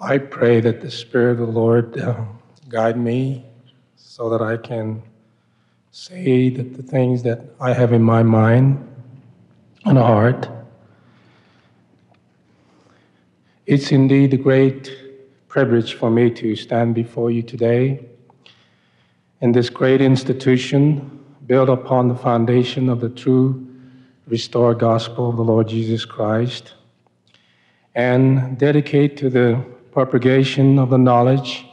I pray that the Spirit of the Lord guide me so that I can say that the things that I have in my mind and heart. It's indeed a great privilege for me to stand before you today in this great institution built upon the foundation of the true restored gospel of the Lord Jesus Christ and dedicate to the propagation of the knowledge.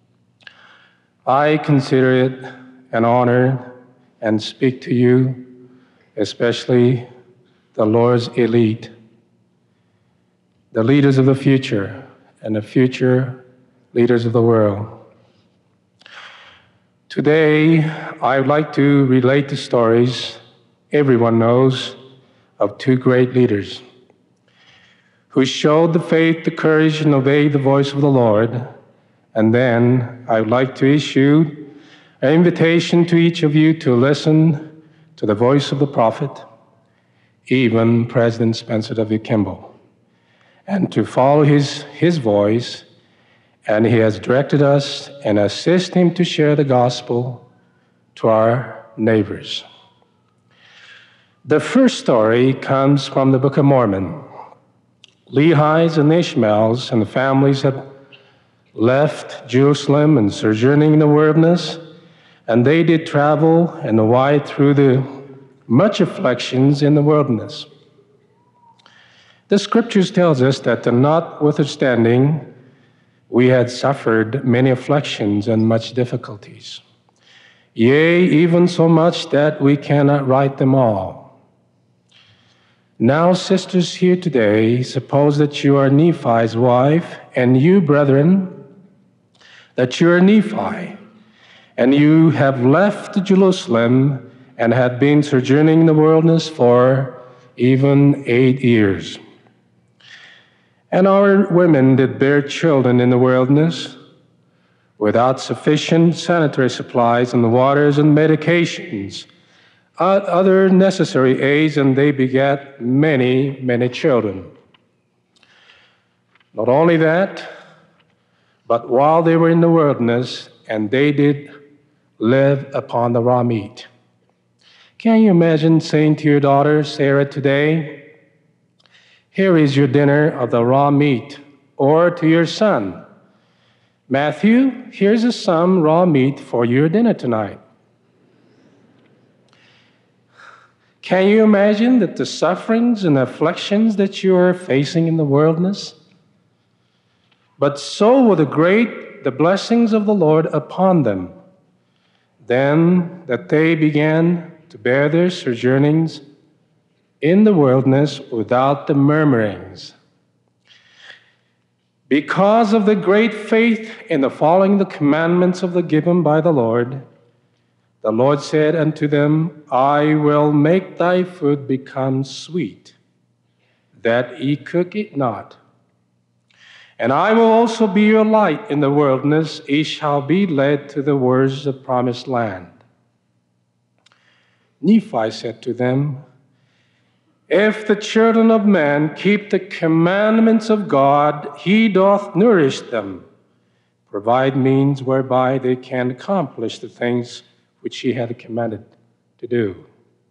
I consider it an honor and speak to you, especially the Lord's elite, the leaders of the future and the future leaders of the world. Today, I would like to relate the stories everyone knows of two great leaders who showed the faith, the courage, and obeyed the voice of the Lord. And then I would like to issue an invitation to each of you to listen to the voice of the prophet, even President Spencer W. Kimball, and to follow his voice. And he has directed us and assist him to share the gospel to our neighbors. The first story comes from the Book of Mormon. Lehi's and Ishmael's and the families had left Jerusalem and sojourning in the wilderness, and they did travel and wide through the much afflictions in the wilderness. The scriptures tells us that notwithstanding, we had suffered many afflictions and much difficulties. Yea, even so much that we cannot write them all. Now, sisters here today, suppose that you are Nephi's wife, and you, brethren, that you are Nephi, and you have left Jerusalem and had been sojourning in the wilderness for even 8 years. And our women did bear children in the wilderness without sufficient sanitary supplies and waters and medications, other necessary aids, and they begat many, many children. Not only that, but while they were in the wilderness, and they did live upon the raw meat. Can you imagine saying to your daughter, Sarah, today, here is your dinner of the raw meat, or to your son, Matthew, here's some raw meat for your dinner tonight. Can you imagine that the sufferings and afflictions that you are facing in the wilderness? But so were the blessings of the Lord upon them. Then that they began to bear their sojournings in the wilderness without the murmurings. Because of the great faith in the following the commandments of the given by the Lord said unto them, I will make thy food become sweet, that ye cook it not. And I will also be your light in the wilderness, ye shall be led to the words of the promised land. Nephi said to them, if the children of men keep the commandments of God, he doth nourish them, provide means whereby they can accomplish the things which he had commanded to do.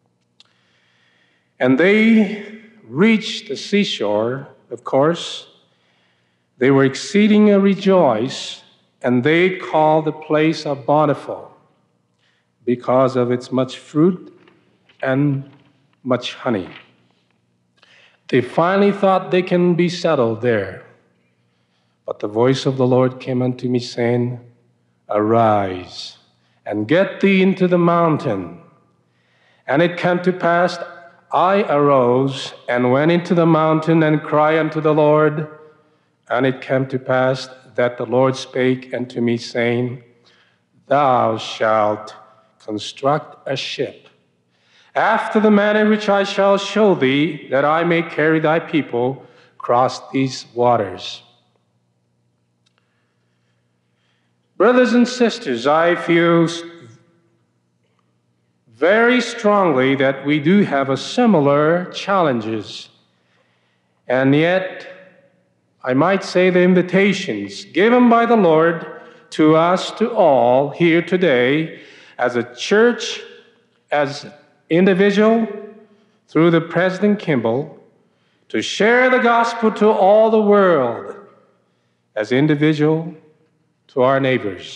And they reached the seashore, of course. They were exceedingly rejoiced, and they called the place of Bountiful because of its much fruit and much honey. They finally thought they can be settled there. But the voice of the Lord came unto me, saying, arise, and get thee into the mountain. And it came to pass, I arose, and went into the mountain, and cried unto the Lord. And it came to pass that the Lord spake unto me, saying, thou shalt construct a ship, after the manner which I shall show thee, that I may carry thy people across these waters. Brothers and sisters, I feel very strongly that we do have a similar challenges, and yet I might say the invitations given by the Lord to us, to all here today, as a church, as individual, through the President Kimball, to share the gospel to all the world, as individual, to our neighbors.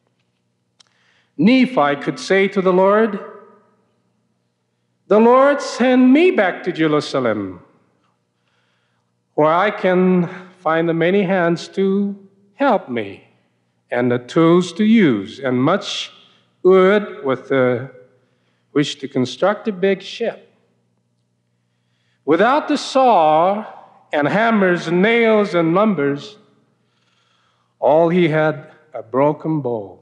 Nephi could say to the Lord, "The Lord send me back to Jerusalem, where I can find the many hands to help me, and the tools to use, and much wood with which to construct a big ship. Without the saw and hammers and nails and lumbers, all he had a broken bow.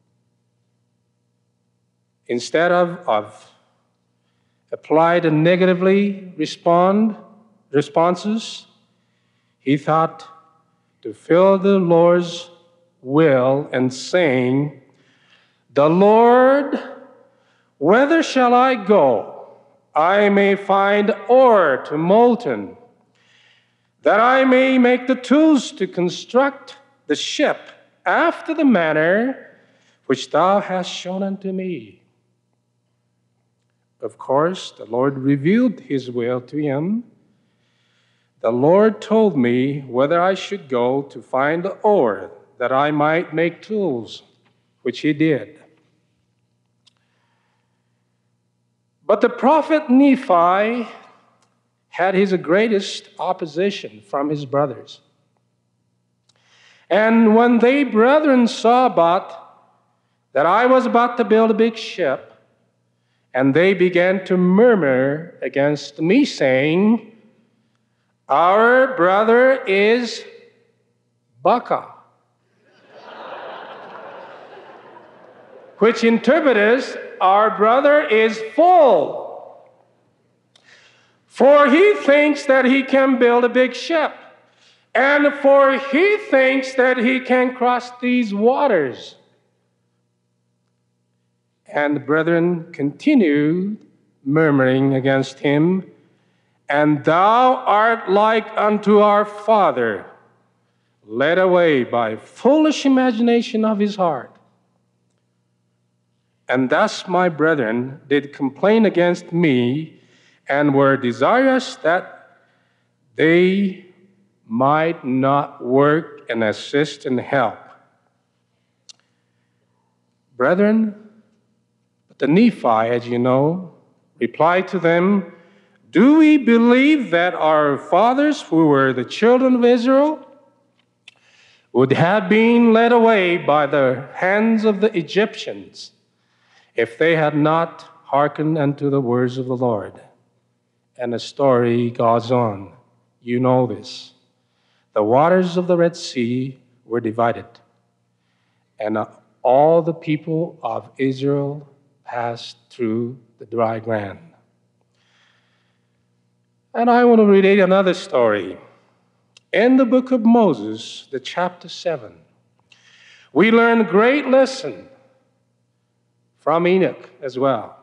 Instead of applied and negatively responses, he thought to fill the Lord's will and saying, 'The Lord, whither shall I go? I may find ore to molten, that I may make the tools to construct the ship after the manner which thou hast shown unto me.' Of course, the Lord revealed his will to him. The Lord told me whether I should go to find the ore, that I might make tools, which he did. But the prophet Nephi had his greatest opposition from his brothers. And when they brethren saw that I was about to build a big ship, and they began to murmur against me, saying, 'Our brother is Baka,' which interprets, 'Our brother is full,' for he thinks that he can build a big ship, and for he thinks that he can cross these waters." And the brethren continued murmuring against him, "And thou art like unto our father, led away by foolish imagination of his heart." And thus my brethren did complain against me, and were desirous that they might not work and assist and help. Brethren, the Nephi, as you know, replied to them, "Do we believe that our fathers, who were the children of Israel, would have been led away by the hands of the Egyptians if they had not hearkened unto the words of the Lord?" And the story goes on. You know this. The waters of the Red Sea were divided, and all the people of Israel passed through the dry ground. And I want to relate another story. In the book of Moses, the chapter 7, we learn a great lesson from Enoch as well.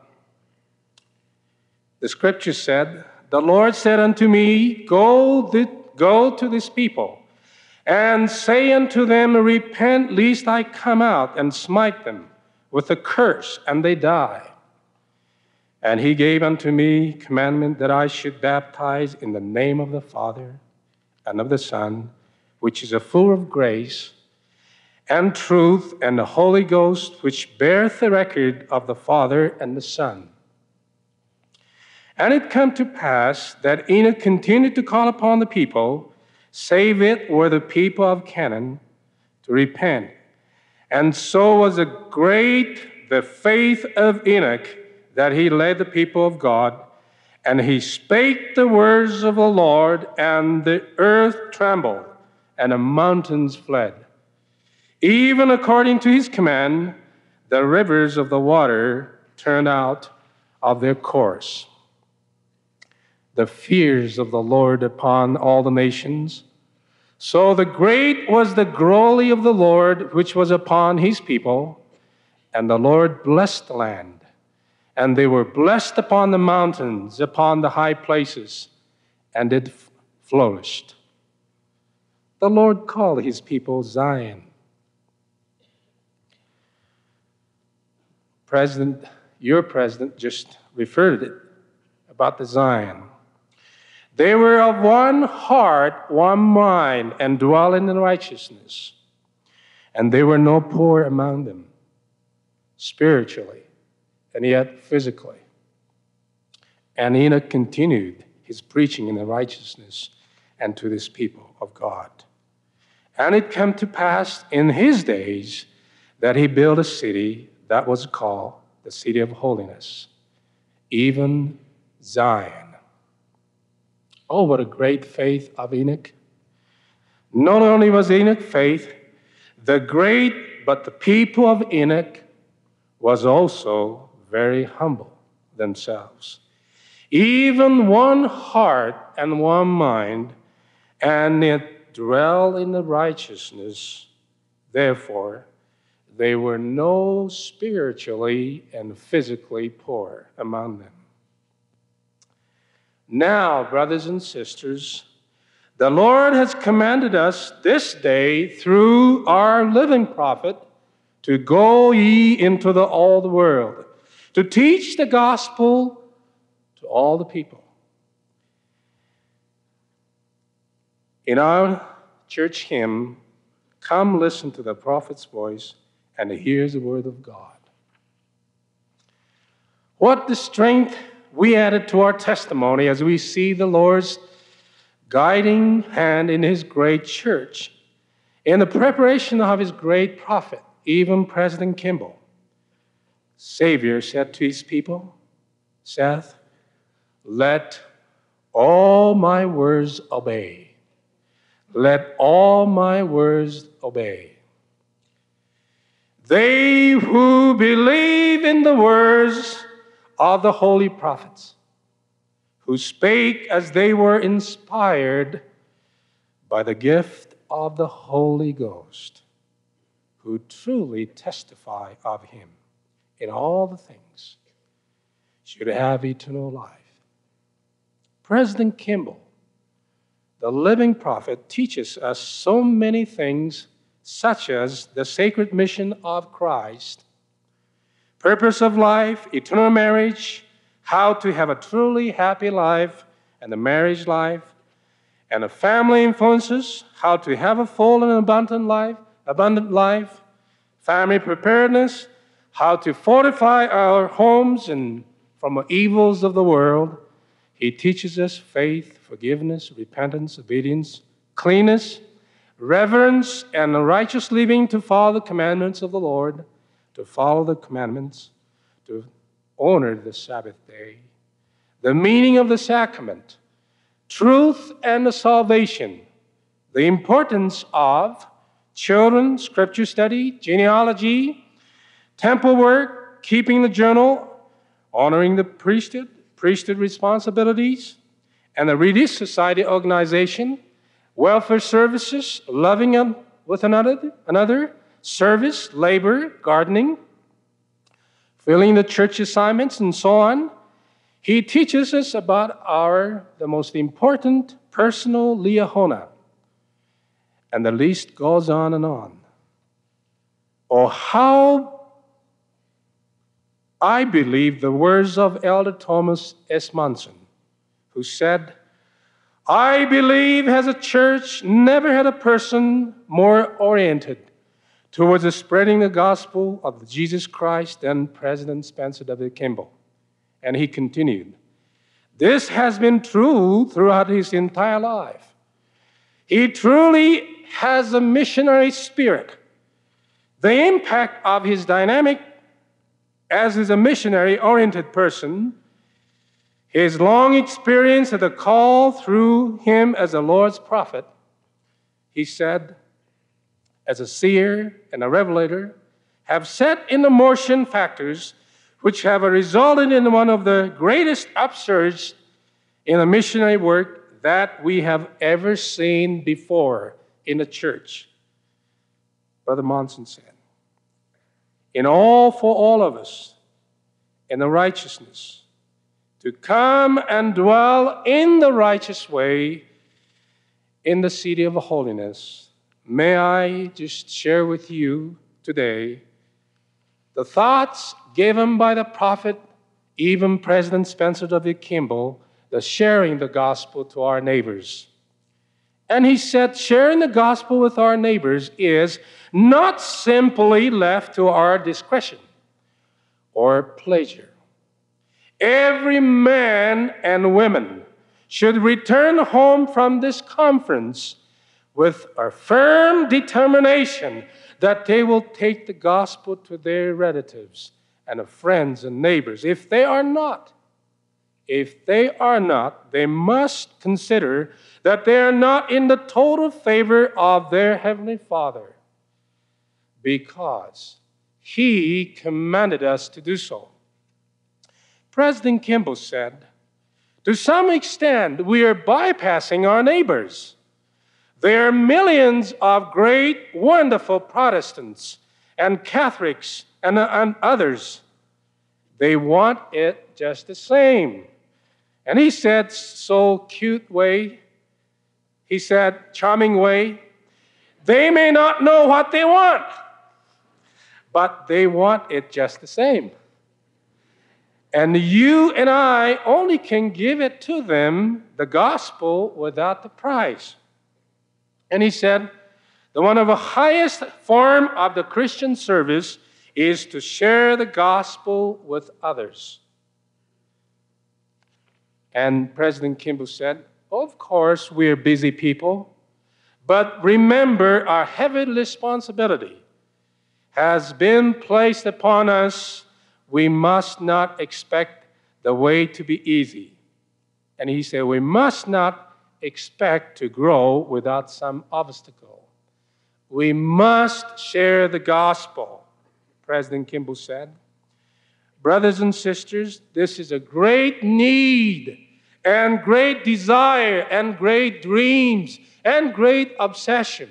The scripture said, "The Lord said unto me, Go to this people, and say unto them, Repent, lest I come out and smite them with a curse, and they die. And he gave unto me commandment that I should baptize in the name of the Father and of the Son, which is full of grace and truth, and the Holy Ghost, which beareth the record of the Father and the Son. And it came to pass that Enoch continued to call upon the people, save it were the people of Canaan, to repent. And so was great the faith of Enoch, that he led the people of God, and he spake the words of the Lord, and the earth trembled, and the mountains fled. Even according to his command, the rivers of the water turned out of their course. The fears of the Lord upon all the nations. So the great was the glory of the Lord, which was upon his people, and the Lord blessed the land. And they were blessed upon the mountains, upon the high places, and it flourished. the Lord called his people Zion. Your president just referred to it about the Zion. They were of one heart, one mind, and dwelling in righteousness. And there were no poor among them, spiritually, and yet physically. And Enoch continued his preaching in the righteousness and to this people of God. And it came to pass in his days that he built a city that was called the City of Holiness, even Zion. Oh, what a great faith of Enoch. Not only was Enoch faith, but the people of Enoch was also very humble themselves. Even one heart and one mind, and it dwell in the righteousness. Therefore, there were no spiritually and physically poor among them. Now, brothers and sisters, the Lord has commanded us this day through our living prophet to go ye into all the world, to teach the gospel to all the people. In our church hymn, "Come listen to the prophet's voice and hear the word of God." What the strength we added to our testimony as we see the Lord's guiding hand in his great church, in the preparation of his great prophet, even President Kimball. Savior said to his people, "Seth, let all my words obey. Let all my words obey. They who believe in the words of the holy prophets, who spake as they were inspired by the gift of the Holy Ghost, who truly testify of him in all the things, should have eternal life." President Kimball, the living prophet, teaches us so many things, such as the sacred mission of Christ, purpose of life, eternal marriage, how to have a truly happy life and the marriage life, and the family influences, how to have a full and abundant life, family preparedness, how to fortify our homes and from the evils of the world. He teaches us faith, forgiveness, repentance, obedience, cleanness, reverence, and righteous living, to follow the commandments of the Lord, to follow the commandments, to honor the Sabbath day, the meaning of the sacrament, truth and the salvation, the importance of children, scripture study, genealogy, temple work, keeping the journal, honoring the priesthood responsibilities, and the Relief Society organization, welfare services, loving with another, service, labor, gardening, filling the church assignments, and so on. He teaches us about the most important personal liahona, and the list goes on and on. Oh, how I believe the words of Elder Thomas S. Monson, who said, "I believe as a church never had a person more oriented towards the spreading the gospel of Jesus Christ than President Spencer W. Kimball." And he continued, "This has been true throughout his entire life. He truly has a missionary spirit. The impact of his dynamic as is a missionary-oriented person, his long experience of the call through him as the Lord's prophet," he said, "as a seer and a revelator, have set in motion factors which have resulted in one of the greatest upsurge in the missionary work that we have ever seen before in the church." Brother Monson said, for all of us in the righteousness, to come and dwell in the righteous way in the city of holiness, may I just share with you today the thoughts given by the prophet, even President Spencer W. Kimball, the sharing the gospel to our neighbors. And he said, sharing the gospel with our neighbors is not simply left to our discretion or pleasure. Every man and woman should return home from this conference with a firm determination that they will take the gospel to their relatives and friends and neighbors. If they are not, they must consider that they are not in the total favor of their Heavenly Father, because He commanded us to do so. President Kimball said, to some extent, we are bypassing our neighbors. There are millions of great, wonderful Protestants and Catholics and others. They want it just the same. And he said, so cute way, he said, charming way, they may not know what they want, but they want it just the same. And you and I only can give it to them, the gospel, without the price. And he said, the one of the highest form of the Christian service is to share the gospel with others. And President Kimball said, of course, we're busy people, but remember our heavy responsibility has been placed upon us. We must not expect the way to be easy. And he said, we must not expect to grow without some obstacle. We must share the gospel, President Kimball said. Brothers and sisters, this is a great need and great desire and great dreams and great obsession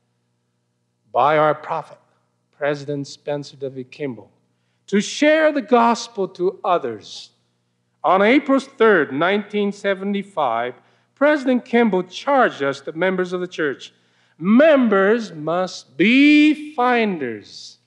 by our prophet, President Spencer W. Kimball, to share the gospel to others. On April 3rd, 1975, President Kimball charged us, the members of the church, members must be finders.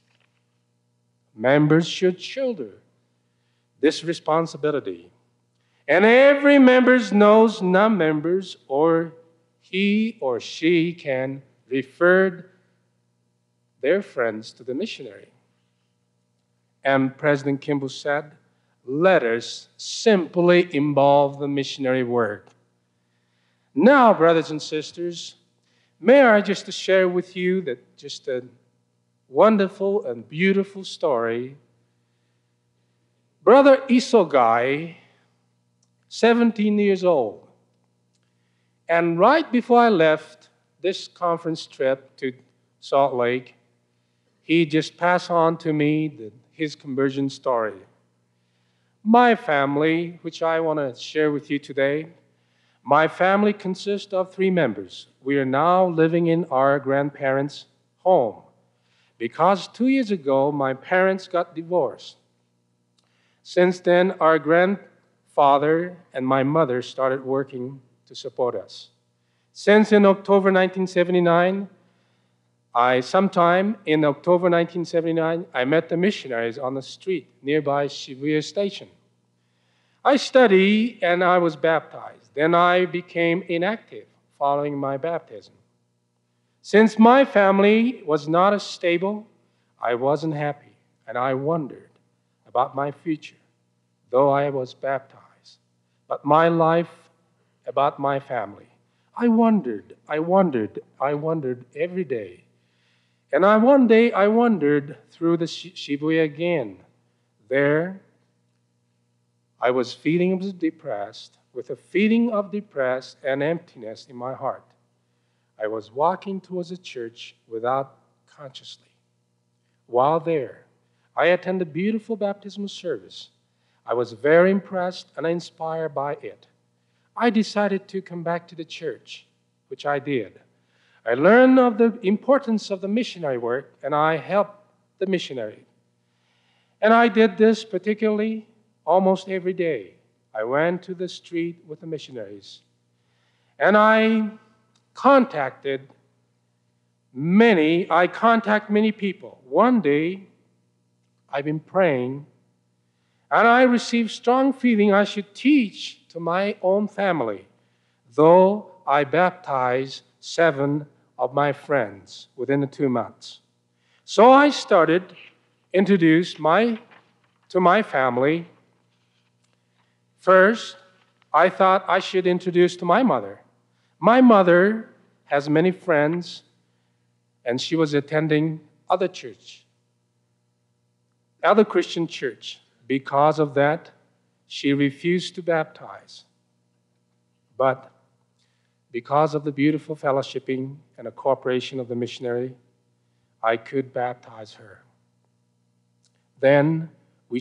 Members should shoulder this responsibility. And every member knows non-members, or he or she can refer their friends to the missionary. And President Kimball said, let us simply involve the missionary work. Now, brothers and sisters, may I just share with you that just a wonderful and beautiful story. Brother Isogai, 17 years old, and right before I left this conference trip to Salt Lake, he just passed on to me his conversion story. My family, which I want to share with you today, my family consists of 3 members. We are now living in our grandparents' home because 2 years ago, my parents got divorced. Since then, our grandfather and my mother started working to support us. Since in October 1979, sometime in October 1979, I met the missionaries on the street nearby Shibuya Station. I studied and I was baptized. Then I became inactive following my baptism. Since my family was not as stable, I wasn't happy, and I wondered about my future, though I was baptized. But my life, about my family, I wondered every day. And one day I wandered through the Shibuya again. There, I was feeling depressed, with a feeling of depressed and emptiness in my heart. I was walking towards a church without consciously. While there, I attended a beautiful baptismal service. I was very impressed and inspired by it. I decided to come back to the church, which I did. I learned of the importance of the missionary work, and I helped the missionary. And I did this particularly almost every day. I went to the street with the missionaries, and I I contact many people. One day, I've been praying, and I received strong feeling I should teach to my own family, though I baptized 7 of my friends within the 2 months. So I started introduce to my family. First, I thought I should introduce to my mother. My mother has many friends, and she was attending other Christian church. Because of that, she refused to baptize. But because of the beautiful fellowshipping and the cooperation of the missionary, I could baptize her. Then we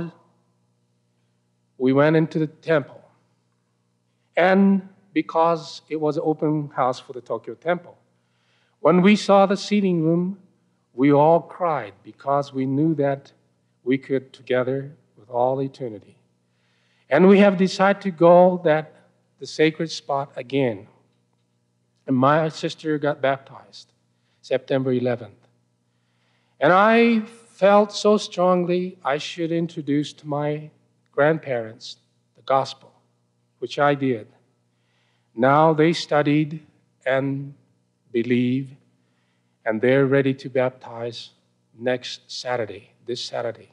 went into the temple. And because it was an open house for the Tokyo Temple, when we saw the seating room, we all cried because we knew that we could together with all eternity. And we have decided to go the sacred spot again. And my sister got baptized September 11th. And I felt so strongly I should introduce to my grandparents the gospel, which I did. Now they studied and believe, and they're ready to baptize this Saturday.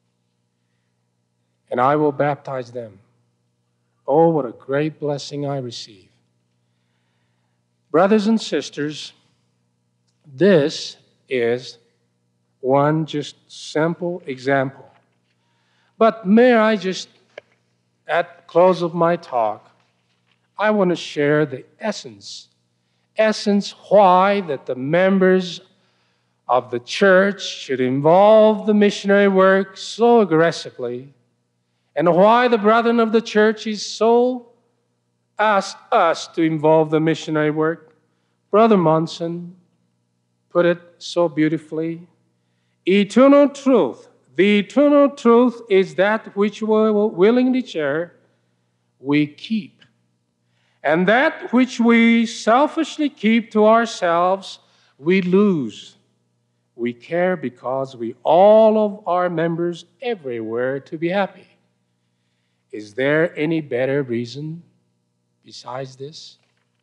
And I will baptize them. Oh, what a great blessing I receive. Brothers and sisters, this is one just simple example. But may I just, at the close of my talk, I want to share the essence why that the members of the church should involve the missionary work so aggressively, and why the brethren of the church is so asked us to involve the missionary work. Brother Monson put it so beautifully. Eternal truth. The eternal truth is that which we will willingly share, we keep. And that which we selfishly keep to ourselves, we lose. We care because we all of our members everywhere to be happy. Is there any better reason besides this?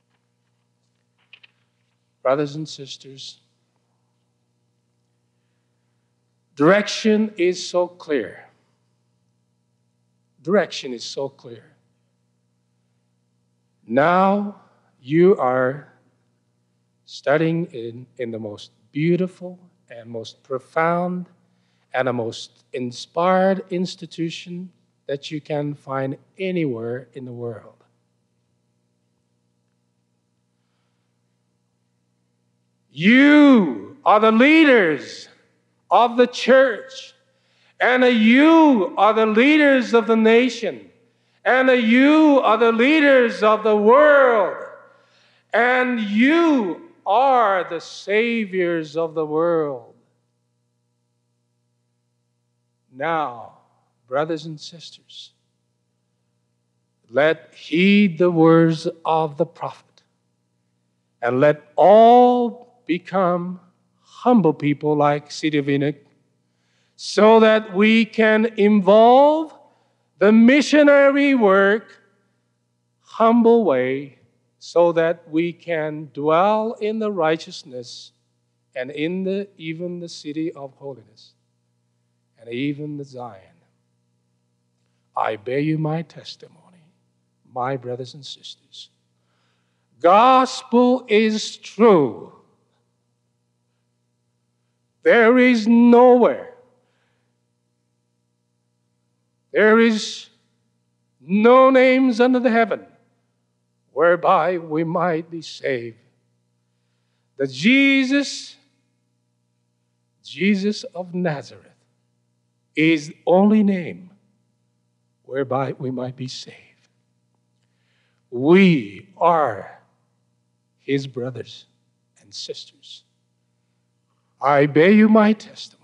Brothers and sisters, direction is so clear. Direction is so clear. Now you are studying in the most beautiful and most profound and the most inspired institution that you can find anywhere in the world. You are the leaders of the church, and you are the leaders of the nation, and you are the leaders of the world, and you are the saviors of the world. Now, brothers and sisters, heed the words of the prophet, and let all become humble people like Sidi Vinik, so that we can involve the missionary work humble way, so that we can dwell in the righteousness and in even the city of holiness and even the Zion. I bear you my testimony, my brothers and sisters. Gospel is true. There is nowhere, there is no names under the heaven whereby we might be saved. The Jesus of Nazareth is the only name whereby we might be saved. We are his brothers and sisters. I bear you my testimony.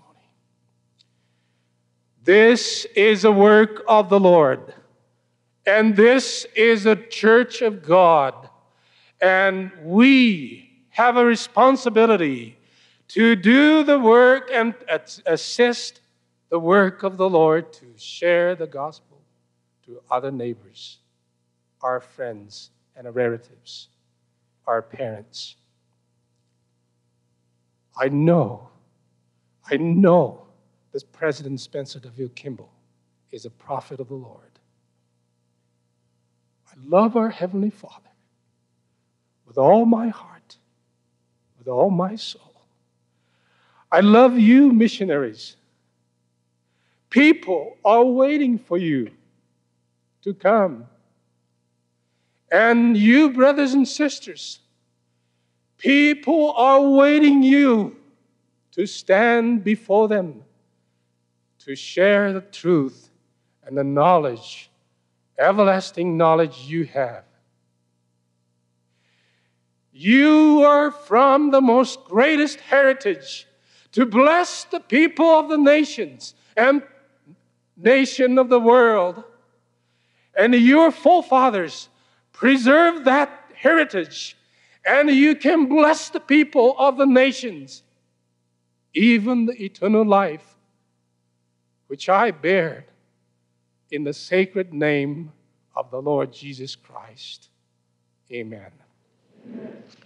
This is a work of the Lord, and this is a church of God, And we have a responsibility to do the work and assist the work of the Lord to share the gospel to other neighbors, our friends and our relatives, our parents. I know that President Spencer DeVille Kimball is a prophet of the Lord. I love our Heavenly Father with all my heart, with all my soul. I love you, missionaries. People are waiting for you to come. And you, brothers and sisters, people are waiting you to stand before them to share the truth and the knowledge, everlasting knowledge you have. You are from the most greatest heritage to bless the people of the nations and nation of the world. And your forefathers preserved that heritage, and you can bless the people of the nations, even the eternal life which I bear in the sacred name of the Lord Jesus Christ. Amen.